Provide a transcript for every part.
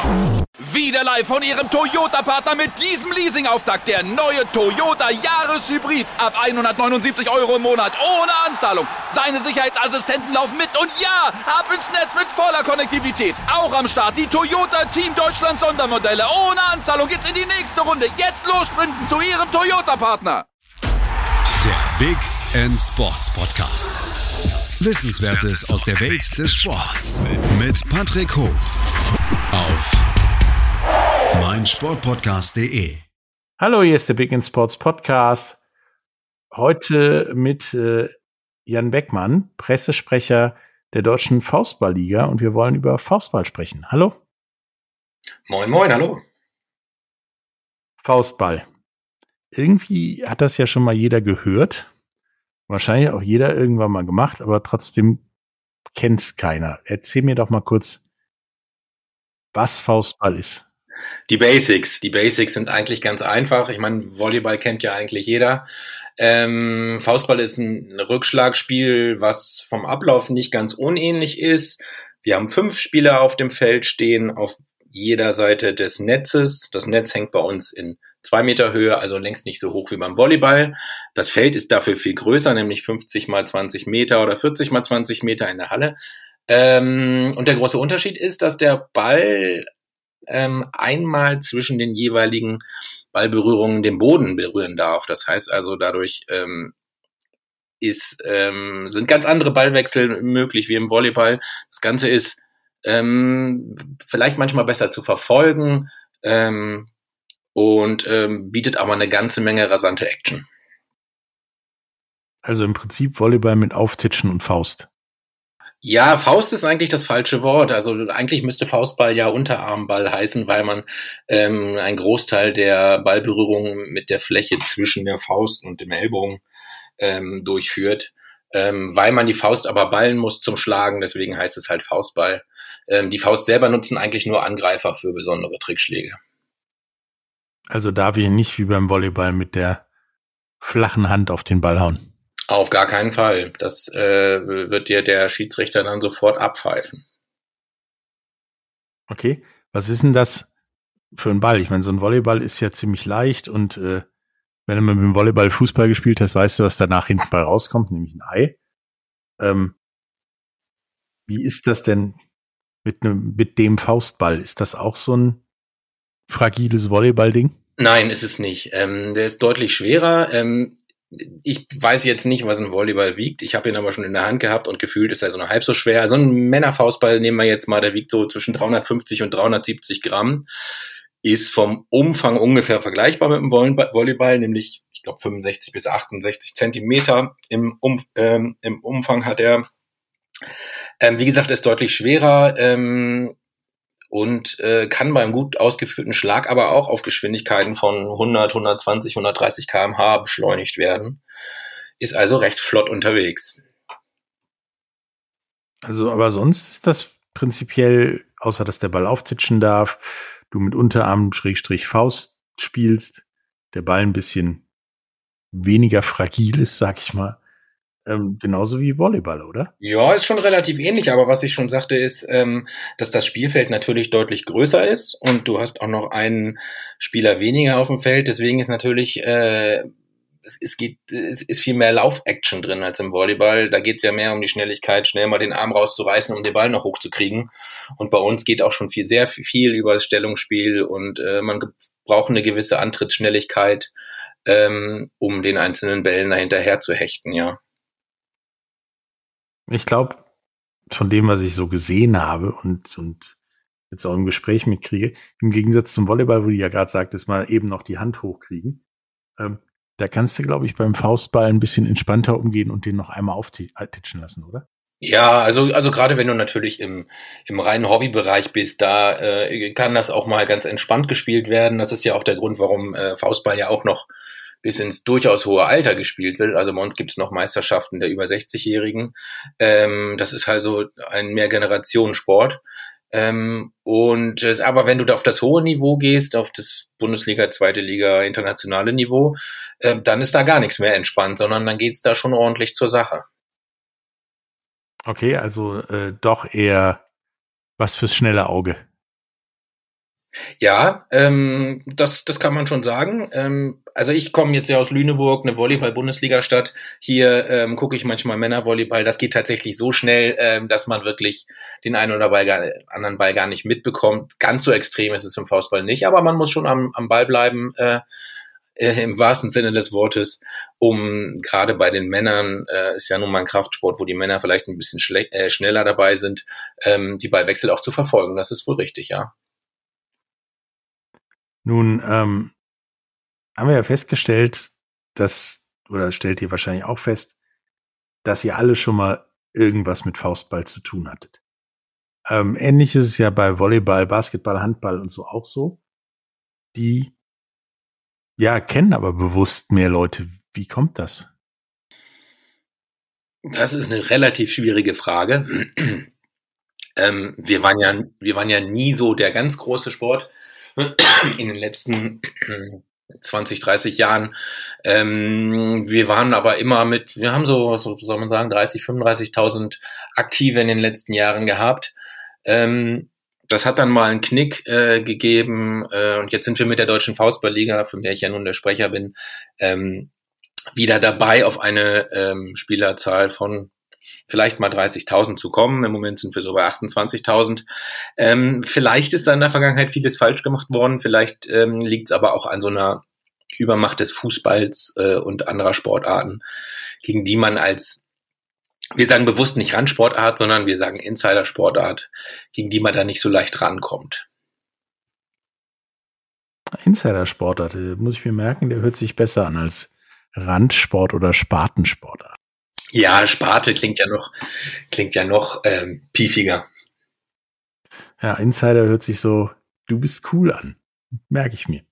Wieder live von Ihrem Toyota-Partner mit diesem Leasing-Auftakt. Der neue Toyota Jahreshybrid. Ab 179 € im Monat. Ohne Anzahlung. Seine Sicherheitsassistenten laufen mit. Und ja, ab ins Netz mit voller Konnektivität. Auch am Start die Toyota Team Deutschland Sondermodelle. Ohne Anzahlung geht's in die nächste Runde. Jetzt los sprinten zu Ihrem Toyota-Partner. Der Big End Sports Podcast. Wissenswertes aus der Welt des Sports. Mit Patrick Hoch. Auf meinsportpodcast.de. Hallo, hier ist der Big End Sports Podcast. Heute mit Jan Beckmann, Pressesprecher der Deutschen Faustball-Liga, und wir wollen über Faustball sprechen. Hallo? Moin, moin, hallo. Faustball. Irgendwie hat das ja schon mal jeder gehört. Wahrscheinlich auch jeder irgendwann mal gemacht, aber trotzdem kennt's keiner. Erzähl mir doch mal kurz, was Faustball ist. Die Basics sind eigentlich ganz einfach. Ich meine, Volleyball kennt ja eigentlich jeder. Faustball ist ein Rückschlagspiel, was vom Ablauf nicht ganz unähnlich ist. Wir haben 5 Spieler auf dem Feld stehen, auf jeder Seite des Netzes. Das Netz hängt bei uns in 2 Meter Höhe, also längst nicht so hoch wie beim Volleyball. Das Feld ist dafür viel größer, nämlich 50 mal 20 Meter oder 40 mal 20 Meter in der Halle. Und der große Unterschied ist, dass der Ball einmal zwischen den jeweiligen Ballberührungen den Boden berühren darf. Das heißt also, dadurch sind ganz andere Ballwechsel möglich wie im Volleyball. Das Ganze ist vielleicht manchmal besser zu verfolgen und bietet aber eine ganze Menge rasante Action. Also im Prinzip Volleyball mit Auftitschen und Faust. Ja, Faust ist eigentlich das falsche Wort. Also eigentlich müsste Faustball ja Unterarmball heißen, weil man einen Großteil der Ballberührungen mit der Fläche zwischen der Faust und dem Ellbogen durchführt. Weil man die Faust aber ballen muss zum Schlagen, deswegen heißt es halt Faustball. Die Faust selber nutzen eigentlich nur Angreifer für besondere Trickschläge. Also darf ich nicht wie beim Volleyball mit der flachen Hand auf den Ball hauen? Auf gar keinen Fall. Das wird dir der Schiedsrichter dann sofort abpfeifen. Okay, was ist denn das für ein Ball? Ich meine, so ein Volleyball ist ja ziemlich leicht und wenn du mit dem Volleyball Fußball gespielt hast, weißt du, was danach hinten bei rauskommt, nämlich ein Ei. Wie ist das denn mit dem Faustball? Ist das auch so ein fragiles Volleyball-Ding? Nein, ist es nicht. Der ist deutlich schwerer. Ich weiß jetzt nicht, was ein Volleyball wiegt. Ich habe ihn aber schon in der Hand gehabt und gefühlt ist er so nur halb so schwer. So ein Männerfaustball, nehmen wir jetzt mal, der wiegt so zwischen 350 und 370 Gramm. Ist vom Umfang ungefähr vergleichbar mit dem Volleyball, nämlich, ich glaube, 65 bis 68 Zentimeter im Umfang hat er. Wie gesagt, ist deutlich schwerer und kann beim gut ausgeführten Schlag aber auch auf Geschwindigkeiten von 100, 120, 130 km/h beschleunigt werden. Ist also recht flott unterwegs. Also, aber sonst ist das prinzipiell, außer dass der Ball auftitschen darf, du mit Unterarm Faust spielst, der Ball ein bisschen weniger fragil ist, sag ich mal, genauso wie Volleyball, oder? Ja, ist schon relativ ähnlich, aber was ich schon sagte ist, dass das Spielfeld natürlich deutlich größer ist und du hast auch noch einen Spieler weniger auf dem Feld, deswegen ist natürlich es ist viel mehr Lauf-Action drin als im Volleyball. Da geht es ja mehr um die Schnelligkeit, schnell mal den Arm rauszureißen, um den Ball noch hochzukriegen. Und bei uns geht auch schon sehr viel über das Stellungsspiel und man braucht eine gewisse Antrittsschnelligkeit, um den einzelnen Bällen dahinterher zu hechten, ja. Ich glaube, von dem, was ich so gesehen habe und jetzt auch im Gespräch mitkriege, im Gegensatz zum Volleyball, wo du ja gerade sagtest, mal eben noch die Hand hochkriegen, da kannst du, glaube ich, beim Faustball ein bisschen entspannter umgehen und den noch einmal auftitschen lassen, oder? Ja, also gerade wenn du natürlich im reinen Hobbybereich bist, da kann das auch mal ganz entspannt gespielt werden. Das ist ja auch der Grund, warum Faustball ja auch noch bis ins durchaus hohe Alter gespielt wird. Also bei uns gibt es noch Meisterschaften der über 60-Jährigen. Das ist halt so ein Mehrgenerationensport. Aber wenn du da auf das hohe Niveau gehst, auf das Bundesliga, zweite Liga, internationale Niveau, dann ist da gar nichts mehr entspannt, sondern dann geht's da schon ordentlich zur Sache. Okay, also doch eher was fürs schnelle Auge. Ja, das kann man schon sagen. Also ich komme jetzt ja aus Lüneburg, eine Volleyball-Bundesliga-Stadt. Hier gucke ich manchmal Männervolleyball. Das geht tatsächlich so schnell, dass man wirklich den einen oder anderen Ball gar nicht mitbekommt. Ganz so extrem ist es im Faustball nicht, aber man muss schon am Ball bleiben, im wahrsten Sinne des Wortes, um gerade bei den Männern, ist ja nun mal ein Kraftsport, wo die Männer vielleicht ein bisschen schneller dabei sind, die Ballwechsel auch zu verfolgen. Das ist wohl richtig, ja. Nun haben wir ja festgestellt, oder stellt ihr wahrscheinlich auch fest, dass ihr alle schon mal irgendwas mit Faustball zu tun hattet. Ähnlich ist es ja bei Volleyball, Basketball, Handball und so auch so. Die kennen aber bewusst mehr Leute. Wie kommt das? Das ist eine relativ schwierige Frage. Wir waren ja nie so der ganz große Sport in den letzten 20, 30 Jahren. Wir waren aber immer wir haben so, was soll man sagen, 30, 35.000 Aktive in den letzten Jahren gehabt. Das hat dann mal einen Knick gegeben und jetzt sind wir mit der Deutschen Faustballliga, von der ich ja nun der Sprecher bin, wieder dabei, auf eine Spielerzahl von vielleicht mal 30.000 zu kommen. Im Moment sind wir so bei 28.000. Vielleicht ist da in der Vergangenheit vieles falsch gemacht worden. Vielleicht liegt es aber auch an so einer Übermacht des Fußballs und anderer Sportarten, gegen die man wir sagen bewusst nicht Randsportart, sondern wir sagen Insider-Sportart, gegen die man da nicht so leicht rankommt. Insider-Sportart, muss ich mir merken, der hört sich besser an als Randsport oder Spartensportart. Ja, Sparte klingt ja noch piefiger. Ja, Insider hört sich so, du bist cool an. Merke ich mir.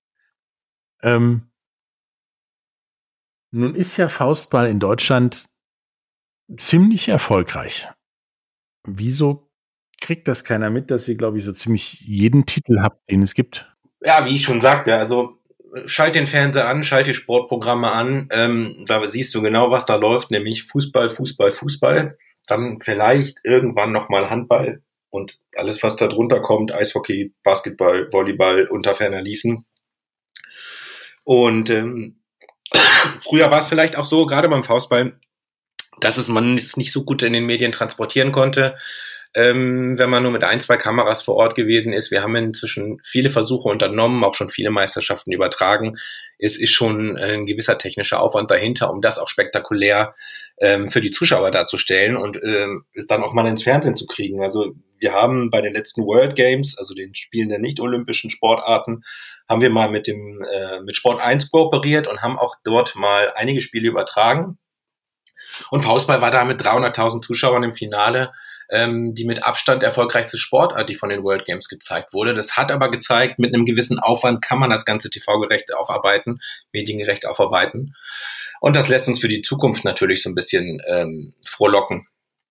Nun ist ja Faustball in Deutschland ziemlich erfolgreich. Wieso kriegt das keiner mit, dass ihr, glaube ich, so ziemlich jeden Titel habt, den es gibt? Ja, wie ich schon sagte, also schalt den Fernseher an, schalt die Sportprogramme an, da siehst du genau, was da läuft, nämlich Fußball, Fußball, Fußball, dann vielleicht irgendwann nochmal Handball und alles, was da drunter kommt, Eishockey, Basketball, Volleyball, unter ferner liefen. Und früher war es vielleicht auch so, gerade beim Faustball, dass man es nicht so gut in den Medien transportieren konnte, wenn man nur mit 1, 2 Kameras vor Ort gewesen ist. Wir haben inzwischen viele Versuche unternommen, auch schon viele Meisterschaften übertragen. Es ist schon ein gewisser technischer Aufwand dahinter, um das auch spektakulär für die Zuschauer darzustellen und es dann auch mal ins Fernsehen zu kriegen. Also wir haben bei den letzten World Games, also den Spielen der nicht-olympischen Sportarten, haben wir mal mit Sport 1 kooperiert und haben auch dort mal einige Spiele übertragen. Und Faustball war da mit 300.000 Zuschauern im Finale die mit Abstand erfolgreichste Sportart, die von den World Games gezeigt wurde. Das hat aber gezeigt, mit einem gewissen Aufwand kann man das Ganze TV-gerecht aufarbeiten, mediengerecht aufarbeiten. Und das lässt uns für die Zukunft natürlich so ein bisschen frohlocken.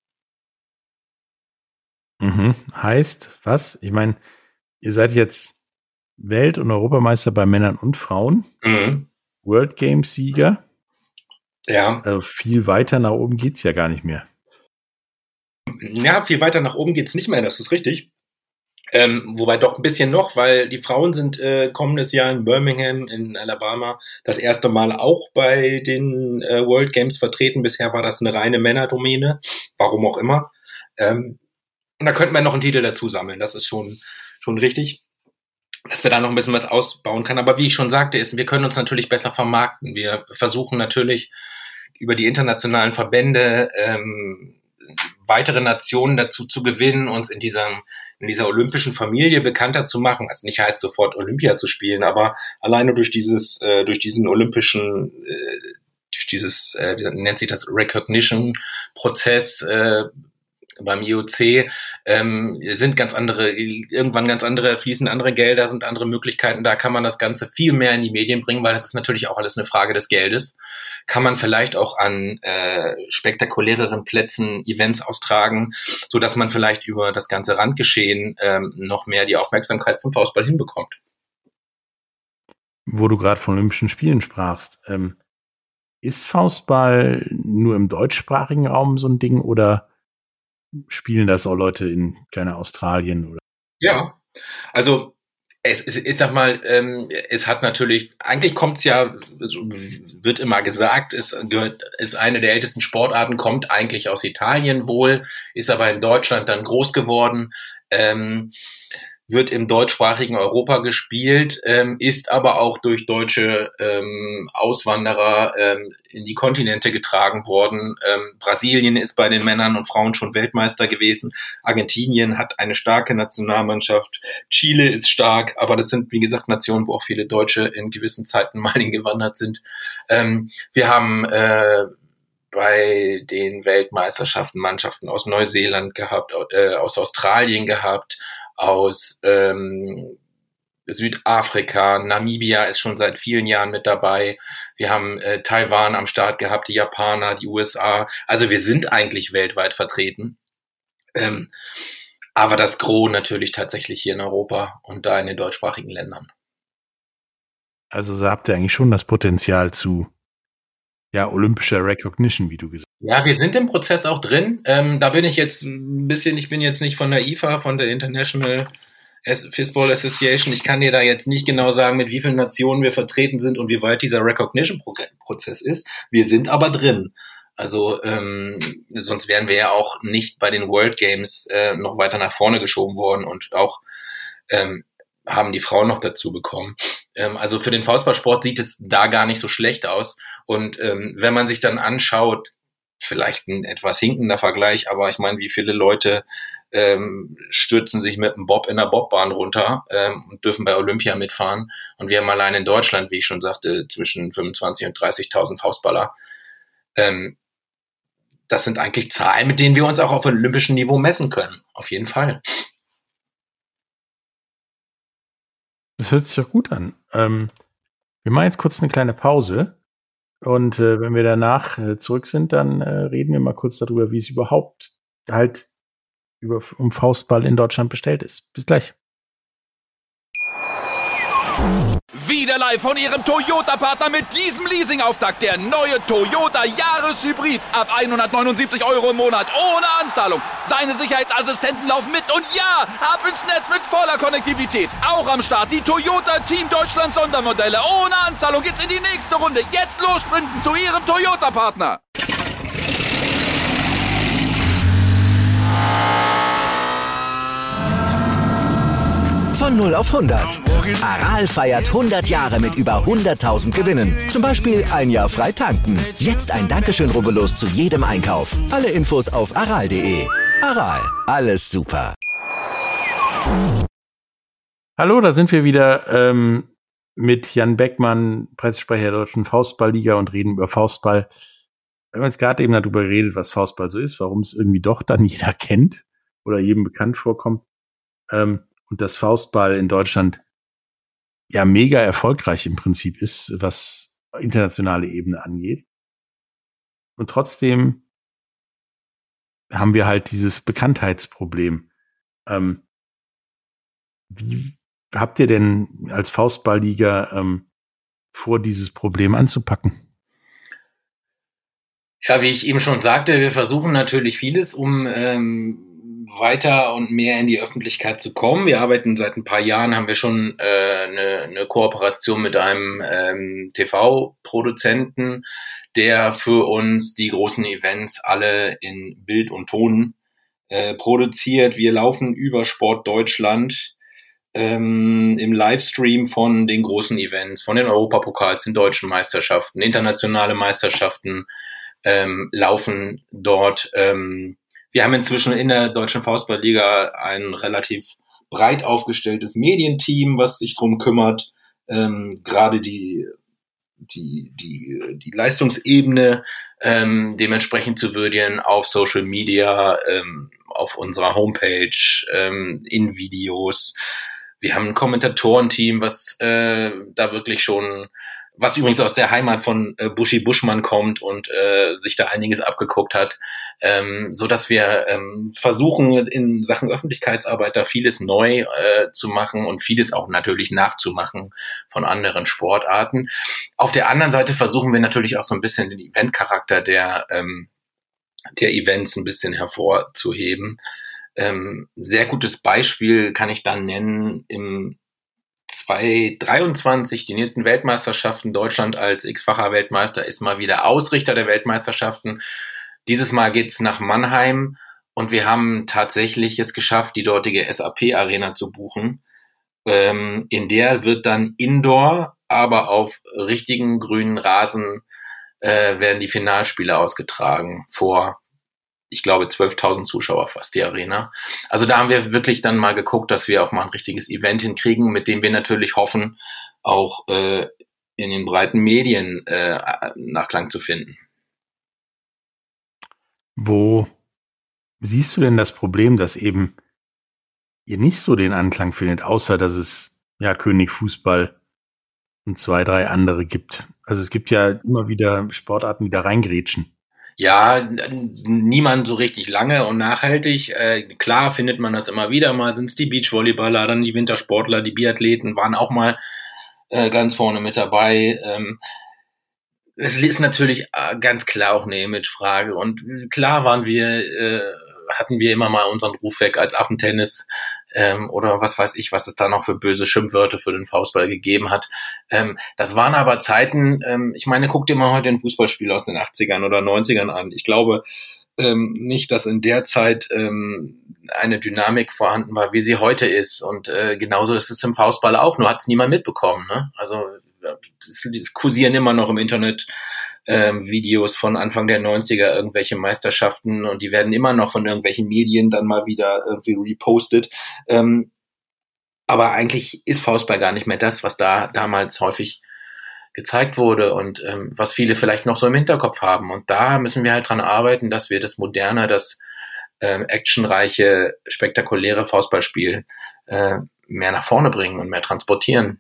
Heißt, was? Ich meine, ihr seid jetzt Welt- und Europameister bei Männern und Frauen. World Games Sieger. Ja. Also viel weiter nach oben geht's ja gar nicht mehr. Ja, viel weiter nach oben geht's nicht mehr, das ist richtig. Wobei doch ein bisschen noch, weil die Frauen sind kommendes Jahr in Birmingham in Alabama das erste Mal auch bei den World Games vertreten. Bisher war das eine reine Männerdomäne, warum auch immer. Und da könnten wir noch einen Titel dazu sammeln, das ist schon richtig, dass wir da noch ein bisschen was ausbauen können. Aber wie ich schon sagte, wir können uns natürlich besser vermarkten. Wir versuchen natürlich über die internationalen Verbände weitere Nationen dazu zu gewinnen, uns in dieser olympischen Familie bekannter zu machen. Was nicht heißt, sofort Olympia zu spielen, aber alleine durch diesen olympischen, wie nennt sich das, Recognition-Prozess beim IOC, sind fließen andere Gelder, sind andere Möglichkeiten, da kann man das Ganze viel mehr in die Medien bringen, weil das ist natürlich auch alles eine Frage des Geldes. Kann man vielleicht auch an spektakuläreren Plätzen Events austragen, so dass man vielleicht über das ganze Randgeschehen noch mehr die Aufmerksamkeit zum Faustball hinbekommt. Wo du gerade von Olympischen Spielen sprachst, ist Faustball nur im deutschsprachigen Raum so ein Ding oder spielen das auch Leute in Australien oder? Ja, also Ich sag mal, es hat natürlich, eigentlich kommt's ja, wird immer gesagt, ist eine der ältesten Sportarten, kommt eigentlich aus Italien wohl, ist aber in Deutschland dann groß geworden, wird im deutschsprachigen Europa gespielt, ist aber auch durch deutsche Auswanderer in die Kontinente getragen worden. Brasilien ist bei den Männern und Frauen schon Weltmeister gewesen. Argentinien hat eine starke Nationalmannschaft. Chile ist stark, aber das sind, wie gesagt, Nationen, wo auch viele Deutsche in gewissen Zeiten mal hingewandert sind. Wir haben bei den Weltmeisterschaften Mannschaften aus Neuseeland gehabt, aus Australien gehabt, aus Südafrika, Namibia ist schon seit vielen Jahren mit dabei. Wir haben Taiwan am Start gehabt, die Japaner, die USA. Also wir sind eigentlich weltweit vertreten. Aber das Gros natürlich tatsächlich hier in Europa und da in den deutschsprachigen Ländern. Also so habt ihr eigentlich schon das Potenzial zu olympischer Recognition, wie du gesagt hast. Ja, wir sind im Prozess auch drin. Da bin ich jetzt ein bisschen, ich bin jetzt nicht von der IFA, von der International Fistball Association. Ich kann dir da jetzt nicht genau sagen, mit wie vielen Nationen wir vertreten sind und wie weit dieser Recognition-Prozess ist. Wir sind aber drin. Also sonst wären wir ja auch nicht bei den World Games noch weiter nach vorne geschoben worden und auch haben die Frauen noch dazu bekommen. Also für den Faustballsport sieht es da gar nicht so schlecht aus. Und wenn man sich dann anschaut, vielleicht ein etwas hinkender Vergleich, aber ich meine, wie viele Leute stürzen sich mit einem Bob in der Bobbahn runter und dürfen bei Olympia mitfahren. Und wir haben allein in Deutschland, wie ich schon sagte, zwischen 25.000 und 30.000 Faustballer. Das sind eigentlich Zahlen, mit denen wir uns auch auf olympischem Niveau messen können. Auf jeden Fall. Das hört sich doch gut an. Wir machen jetzt kurz eine kleine Pause und wenn wir danach zurück sind, dann reden wir mal kurz darüber, wie es überhaupt halt um Faustball in Deutschland bestellt ist. Bis gleich. Wieder live von Ihrem Toyota-Partner mit diesem Leasing-Auftakt. Der neue Toyota Jahreshybrid. Ab 179 € im Monat. Ohne Anzahlung. Seine Sicherheitsassistenten laufen mit. Und ja, ab ins Netz mit voller Konnektivität. Auch am Start die Toyota Team Deutschland Sondermodelle. Ohne Anzahlung geht's in die nächste Runde. Jetzt los sprinten zu Ihrem Toyota-Partner. Von 0 auf 100. Aral feiert 100 Jahre mit über 100.000 Gewinnen. Zum Beispiel ein Jahr frei tanken. Jetzt ein Dankeschön, rubbellos zu jedem Einkauf. Alle Infos auf aral.de. Aral, alles super. Hallo, da sind wir wieder mit Jan Beckmann, Pressesprecher der Deutschen Faustballliga und reden über Faustball. Wir haben jetzt gerade eben darüber geredet, was Faustball so ist, warum es irgendwie doch dann jeder kennt oder jedem bekannt vorkommt. Und dass Faustball in Deutschland ja mega erfolgreich im Prinzip ist, was internationale Ebene angeht. Und trotzdem haben wir halt dieses Bekanntheitsproblem. Wie habt ihr denn als Faustballliga vor, dieses Problem anzupacken? Ja, wie ich eben schon sagte, wir versuchen natürlich vieles, um weiter und mehr in die Öffentlichkeit zu kommen. Wir arbeiten seit ein paar Jahren, haben wir schon eine Kooperation mit einem TV-Produzenten, der für uns die großen Events alle in Bild und Ton produziert. Wir laufen über Sport Deutschland im Livestream von den großen Events, von den Europapokals, den deutschen Meisterschaften, internationale Meisterschaften laufen dort. Wir haben inzwischen in der Deutschen Faustballliga ein relativ breit aufgestelltes Medienteam, was sich drum kümmert, gerade die Leistungsebene dementsprechend zu würdigen auf Social Media, auf unserer Homepage, in Videos. Wir haben ein Kommentatorenteam, was da wirklich schon, was übrigens aus der Heimat von Buschi Buschmann kommt und sich da einiges abgeguckt hat, so dass wir versuchen, in Sachen Öffentlichkeitsarbeit da vieles neu zu machen und vieles auch natürlich nachzumachen von anderen Sportarten. Auf der anderen Seite versuchen wir natürlich auch so ein bisschen den Eventcharakter der Events ein bisschen hervorzuheben. Sehr gutes Beispiel kann ich dann nennen im 2023 die nächsten Weltmeisterschaften. Deutschland als x-facher Weltmeister ist mal wieder Ausrichter der Weltmeisterschaften. Dieses Mal geht's nach Mannheim und wir haben tatsächlich es geschafft, die dortige SAP-Arena zu buchen. In der wird dann Indoor, aber auf richtigen grünen Rasen werden die Finalspiele ausgetragen vor, ich glaube, 12.000 Zuschauer fast, die Arena. Also da haben wir wirklich dann mal geguckt, dass wir auch mal ein richtiges Event hinkriegen, mit dem wir natürlich hoffen, auch in den breiten Medien Nachklang zu finden. Wo siehst du denn das Problem, dass eben ihr nicht so den Anklang findet, außer dass es ja König Fußball und 2, 3 andere gibt? Also es gibt ja immer wieder Sportarten, die da reingrätschen. Ja, niemand so richtig lange und nachhaltig. Klar findet man das immer wieder mal, sind es die Beachvolleyballer, dann die Wintersportler, die Biathleten waren auch mal ganz vorne mit dabei. Es ist natürlich ganz klar auch eine Imagefrage und klar hatten wir immer mal unseren Ruf weg als Affentennis oder was weiß ich, was es da noch für böse Schimpfwörter für den Faustball gegeben hat. Das waren aber Zeiten, ich meine, guck dir mal heute ein Fußballspiel aus den 80ern oder 90ern an. Ich glaube nicht, dass in der Zeit eine Dynamik vorhanden war, wie sie heute ist. Und genauso ist es im Faustball auch, nur hat es niemand mitbekommen. Ne? Also es kursieren immer noch im Internet Videos von Anfang der 90er, irgendwelche Meisterschaften und die werden immer noch von irgendwelchen Medien dann mal wieder irgendwie repostet. Aber eigentlich ist Faustball gar nicht mehr das, was da damals häufig gezeigt wurde und was viele vielleicht noch so im Hinterkopf haben. Und da müssen wir halt dran arbeiten, dass wir das moderne, das actionreiche, spektakuläre Faustballspiel mehr nach vorne bringen und mehr transportieren.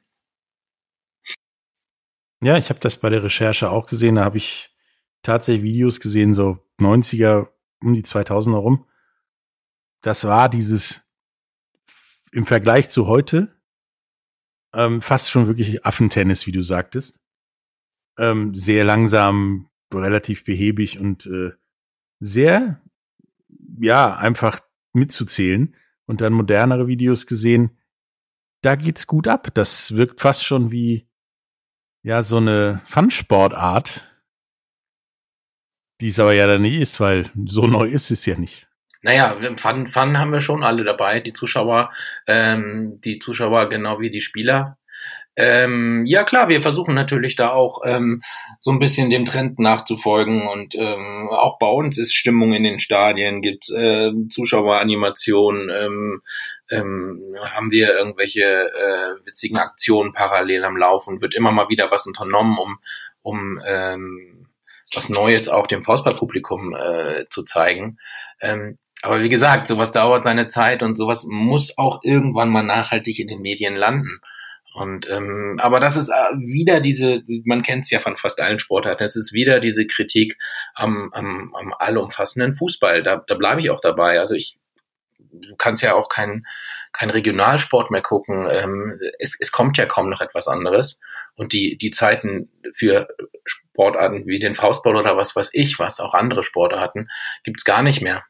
Ja, ich habe das bei der Recherche auch gesehen. Da habe ich tatsächlich Videos gesehen, so 90er, um die 2000er rum. Das war dieses im Vergleich zu heute fast schon wirklich Affentennis, wie du sagtest. Sehr langsam, relativ behäbig und sehr, ja, einfach mitzuzählen. Und dann modernere Videos gesehen, da geht's gut ab. Das wirkt fast schon wie ja, so eine Fun-Sportart, die es aber ja dann nicht ist, weil so neu ist es ja nicht. Naja, Fun haben wir schon alle dabei, die Zuschauer genau wie die Spieler. Ja klar, wir versuchen natürlich da auch so ein bisschen dem Trend nachzufolgen und auch bei uns ist Stimmung in den Stadien, gibt's Zuschaueranimationen, haben wir irgendwelche witzigen Aktionen parallel am Laufen, wird immer mal wieder was unternommen, um was Neues auch dem Faustballpublikum zu zeigen. Aber wie gesagt, sowas dauert seine Zeit und sowas muss auch irgendwann mal nachhaltig in den Medien landen. Und aber das ist wieder man kennt es ja von fast allen Sportarten, es ist wieder diese Kritik am allumfassenden Fußball. Da bleibe ich auch dabei. Also du kannst ja auch kein Regionalsport mehr gucken. Es kommt ja kaum noch etwas anderes. Und die Zeiten für Sportarten wie den Faustball oder was weiß ich, was auch andere Sportarten, gibt's gar nicht mehr.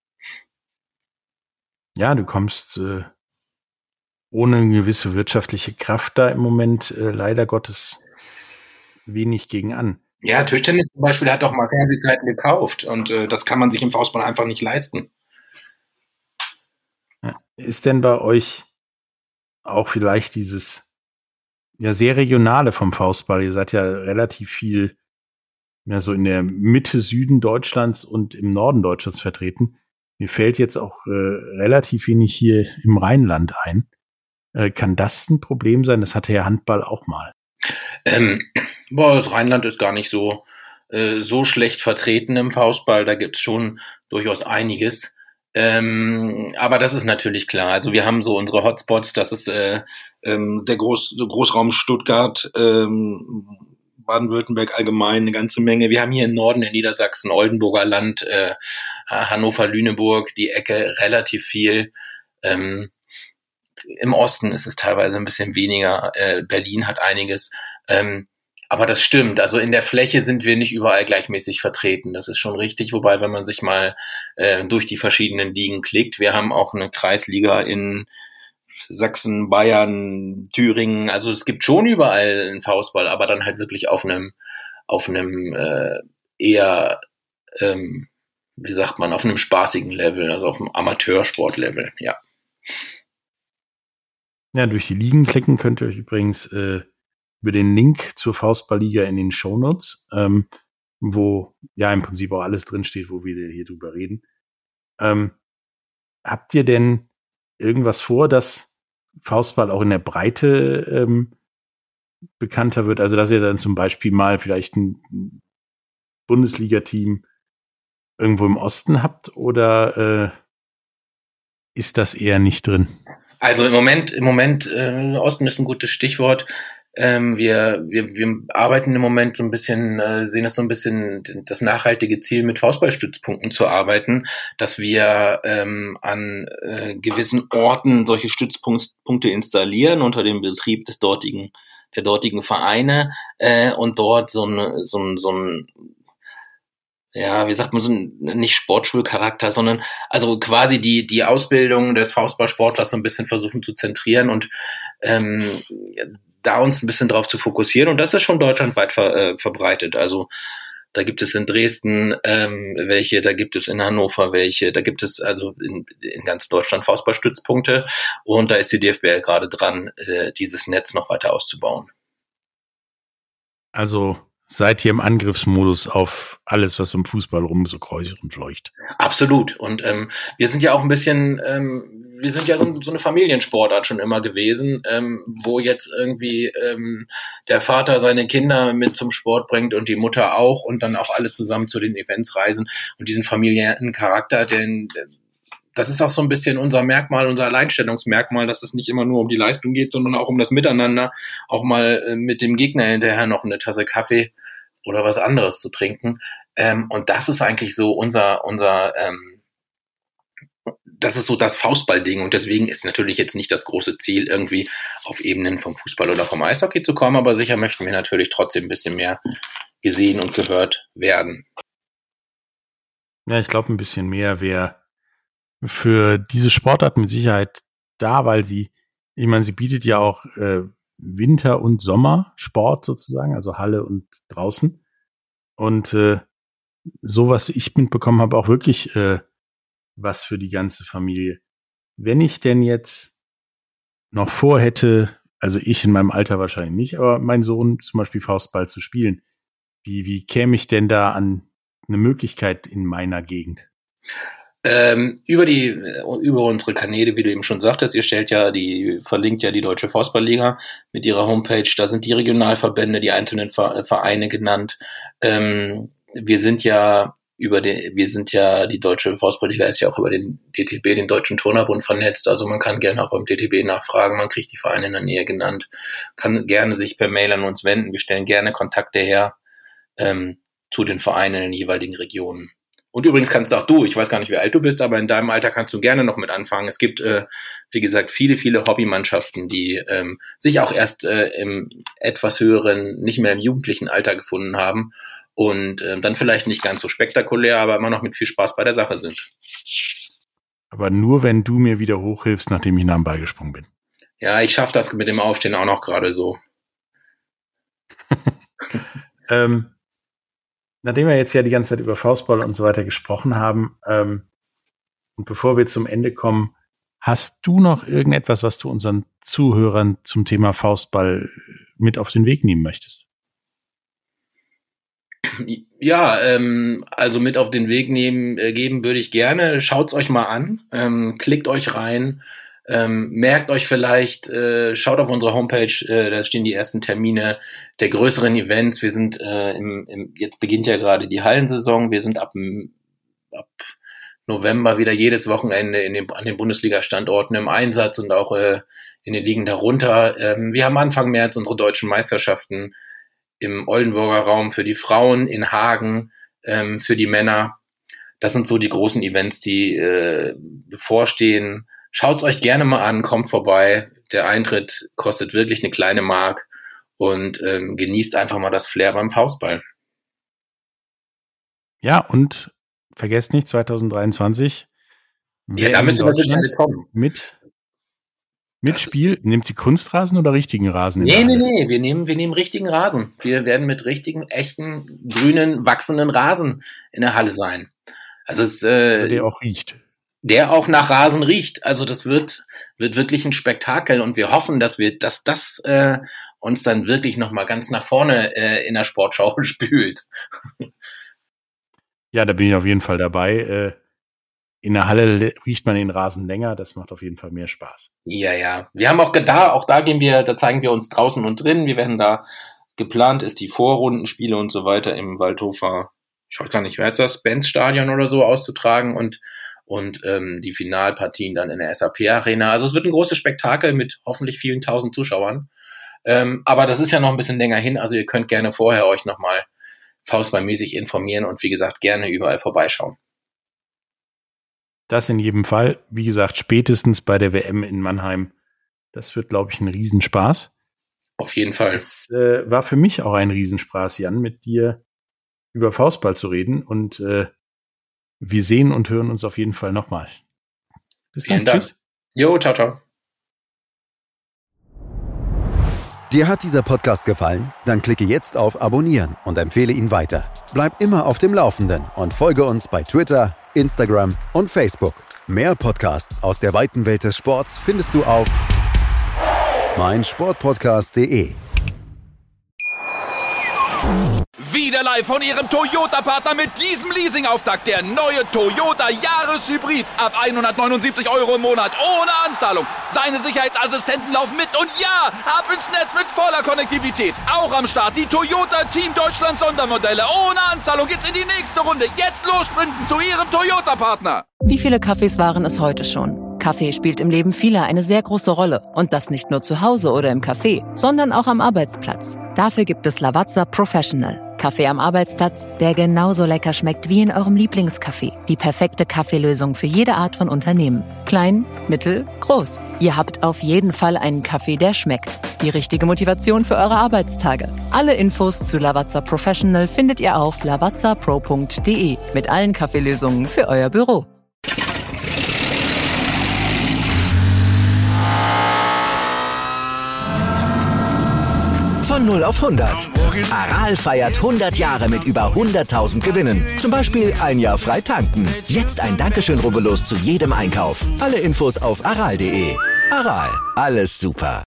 Ja, du kommst ohne eine gewisse wirtschaftliche Kraft da im Moment leider Gottes wenig gegen an. Ja, Tischtennis zum Beispiel hat doch mal Fernsehzeiten gekauft und das kann man sich im Faustball einfach nicht leisten. Ja. Ist denn bei euch auch vielleicht dieses ja sehr regionale vom Faustball? Ihr seid ja relativ viel ja so in der Mitte, Süden Deutschlands und im Norden Deutschlands vertreten. Mir fällt jetzt auch relativ wenig hier im Rheinland ein. Kann das ein Problem sein? Das hatte ja Handball auch mal. Das Rheinland ist gar nicht so schlecht vertreten im Faustball. Da gibt's schon durchaus einiges. Aber das ist natürlich klar. Also wir haben so unsere Hotspots. Das ist der Großraum Stuttgart, Baden-Württemberg allgemein eine ganze Menge. Wir haben hier im Norden in Niedersachsen, Oldenburger Land, Hannover, Lüneburg, die Ecke relativ viel. Im Osten ist es teilweise ein bisschen weniger. Berlin hat einiges. Aber das stimmt. Also in der Fläche sind wir nicht überall gleichmäßig vertreten. Das ist schon richtig. Wobei, wenn man sich mal durch die verschiedenen Ligen klickt, wir haben auch eine Kreisliga in Sachsen, Bayern, Thüringen. Also es gibt schon überall einen Faustball, aber dann halt wirklich auf einem eher, wie sagt man, auf einem spaßigen Level, also auf einem Amateursport-Level, ja. Ja, durch die Ligen klicken könnt ihr euch übrigens über den Link zur Faustballliga in den Shownotes, wo ja im Prinzip auch alles drinsteht, wo wir hier drüber reden. Habt ihr denn irgendwas vor, dass Faustball auch in der Breite bekannter wird? Also dass ihr dann zum Beispiel mal vielleicht ein Bundesliga-Team irgendwo im Osten habt oder ist das eher nicht drin? Also im Moment, Osten ist ein gutes Stichwort. Wir arbeiten im Moment so ein bisschen, sehen das so ein bisschen das nachhaltige Ziel, mit Faustballstützpunkten zu arbeiten, dass wir an gewissen Orten solche Stützpunkte installieren unter dem Betrieb der dortigen Vereine und dort so ein ja, wie sagt man, so ein, nicht Sportschulcharakter, sondern also quasi die Ausbildung des Faustballsportlers so ein bisschen versuchen zu zentrieren und da uns ein bisschen drauf zu fokussieren. Und das ist schon deutschlandweit verbreitet. Also da gibt es in Dresden welche, da gibt es in Hannover welche, da gibt es also in ganz Deutschland Faustballstützpunkte. Und da ist die DFBL gerade dran, dieses Netz noch weiter auszubauen. Also seid ihr im Angriffsmodus auf alles, was im Fußball rum so kreucht und fleucht? Absolut. Und wir sind ja auch ein bisschen, wir sind ja so eine Familiensportart schon immer gewesen, wo jetzt irgendwie der Vater seine Kinder mit zum Sport bringt und die Mutter auch und dann auch alle zusammen zu den Events reisen und diesen familiären Charakter, das ist auch so ein bisschen unser Merkmal, unser Alleinstellungsmerkmal, dass es nicht immer nur um die Leistung geht, sondern auch um das Miteinander, auch mal mit dem Gegner hinterher noch eine Tasse Kaffee oder was anderes zu trinken. Und das ist eigentlich so das ist so das Faustballding. Und deswegen ist natürlich jetzt nicht das große Ziel, irgendwie auf Ebenen vom Fußball oder vom Eishockey zu kommen, aber sicher möchten wir natürlich trotzdem ein bisschen mehr gesehen und gehört werden. Ja, ich glaube, ein bisschen mehr wäre für diese Sportart mit Sicherheit da, weil sie bietet ja auch Winter- und Sommersport sozusagen, also Halle und draußen. Und so, was ich mitbekommen habe, auch wirklich was für die ganze Familie. Wenn ich denn jetzt noch vorhätte, also ich in meinem Alter wahrscheinlich nicht, aber mein Sohn zum Beispiel Faustball zu spielen, wie käme ich denn da an eine Möglichkeit in meiner Gegend? Über unsere Kanäle, wie du eben schon sagtest, verlinkt ja die Deutsche Faustballliga mit ihrer Homepage, da sind die Regionalverbände, die einzelnen Vereine genannt. Die Deutsche Faustballliga ist ja auch über den DTB, den Deutschen Turnerbund, vernetzt, also man kann gerne auch beim DTB nachfragen, man kriegt die Vereine in der Nähe genannt, kann gerne sich per Mail an uns wenden, wir stellen gerne Kontakte her zu den Vereinen in den jeweiligen Regionen. Und übrigens kannst auch du, ich weiß gar nicht, wie alt du bist, aber in deinem Alter kannst du gerne noch mit anfangen. Es gibt, wie gesagt, viele, viele Hobbymannschaften, die sich auch erst im etwas höheren, nicht mehr im jugendlichen Alter gefunden haben und dann vielleicht nicht ganz so spektakulär, aber immer noch mit viel Spaß bei der Sache sind. Aber nur, wenn du mir wieder hochhilfst, nachdem ich nach dem Ball gesprungen bin. Ja, ich schaffe das mit dem Aufstehen auch noch gerade so. Nachdem wir jetzt ja die ganze Zeit über Faustball und so weiter gesprochen haben, und bevor wir zum Ende kommen, hast du noch irgendetwas, was du unseren Zuhörern zum Thema Faustball mit auf den Weg nehmen möchtest? Ja, also mit auf den Weg geben würde ich gerne. Schaut's euch mal an, klickt euch rein, merkt euch vielleicht, schaut auf unsere Homepage, da stehen die ersten Termine der größeren Events. Wir sind jetzt beginnt ja gerade die Hallensaison. Wir sind ab November wieder jedes Wochenende an den Bundesliga-Standorten im Einsatz und auch in den Ligen darunter. Wir haben Anfang März unsere deutschen Meisterschaften im Oldenburger Raum für die Frauen, in Hagen für die Männer. Das sind so die großen Events, die bevorstehen. Schaut's euch gerne mal an, kommt vorbei. Der Eintritt kostet wirklich eine kleine Mark und genießt einfach mal das Flair beim Faustball. Ja, und vergesst nicht, 2023 ja, da müssen wir alle kommen. Mit Mit Spiel, nehmt sie Kunstrasen oder richtigen Rasen? Nee, wir nehmen richtigen Rasen. Wir werden mit richtigen, echten, grünen, wachsenden Rasen in der Halle sein. Also der auch riecht. Der auch nach Rasen riecht. Also das wird wirklich ein Spektakel und wir hoffen, dass das uns dann wirklich nochmal ganz nach vorne in der Sportschau spült. Ja, da bin ich auf jeden Fall dabei. In der Halle riecht man den Rasen länger, das macht auf jeden Fall mehr Spaß. Ja. Wir haben auch da zeigen wir uns draußen und drin. Wir werden da, geplant ist die Vorrundenspiele und so weiter im Waldhofer, ich weiß gar nicht, wer heißt das, Benz-Stadion oder so auszutragen und die Finalpartien dann in der SAP-Arena. Also es wird ein großes Spektakel mit hoffentlich vielen 1000 Zuschauern. Aber das ist ja noch ein bisschen länger hin, also ihr könnt gerne vorher euch nochmal faustballmäßig informieren und wie gesagt, gerne überall vorbeischauen. Das in jedem Fall. Wie gesagt, spätestens bei der WM in Mannheim. Das wird, glaube ich, ein Riesenspaß. Auf jeden Fall. Es war für mich auch ein Riesenspaß, Jan, mit dir über Faustball zu reden. Und wir sehen und hören uns auf jeden Fall nochmal. Bis dann. Tschüss. Jo, ciao. Dir hat dieser Podcast gefallen? Dann klicke jetzt auf Abonnieren und empfehle ihn weiter. Bleib immer auf dem Laufenden und folge uns bei Twitter, Instagram und Facebook. Mehr Podcasts aus der weiten Welt des Sports findest du auf meinsportpodcast.de. Wieder live von Ihrem Toyota-Partner mit diesem Leasing-Auftakt. Der neue Toyota Jahreshybrid. Ab 179 € im Monat. Ohne Anzahlung. Seine Sicherheitsassistenten laufen mit. Und ja, ab ins Netz mit voller Konnektivität. Auch am Start die Toyota Team Deutschland Sondermodelle. Ohne Anzahlung geht's in die nächste Runde. Jetzt los sprinten zu Ihrem Toyota-Partner. Wie viele Kaffees waren es heute schon? Kaffee spielt im Leben vieler eine sehr große Rolle. Und das nicht nur zu Hause oder im Café, sondern auch am Arbeitsplatz. Dafür gibt es Lavazza Professional. Kaffee am Arbeitsplatz, der genauso lecker schmeckt wie in eurem Lieblingscafé. Die perfekte Kaffeelösung für jede Art von Unternehmen. Klein, mittel, groß. Ihr habt auf jeden Fall einen Kaffee, der schmeckt. Die richtige Motivation für eure Arbeitstage. Alle Infos zu Lavazza Professional findet ihr auf lavazzapro.de. Mit allen Kaffeelösungen für euer Büro. Von 0 auf 100. Aral feiert 100 Jahre mit über 100.000 Gewinnen. Zum Beispiel ein Jahr frei tanken. Jetzt ein Dankeschön, rubbellos zu jedem Einkauf. Alle Infos auf aral.de. Aral, alles super.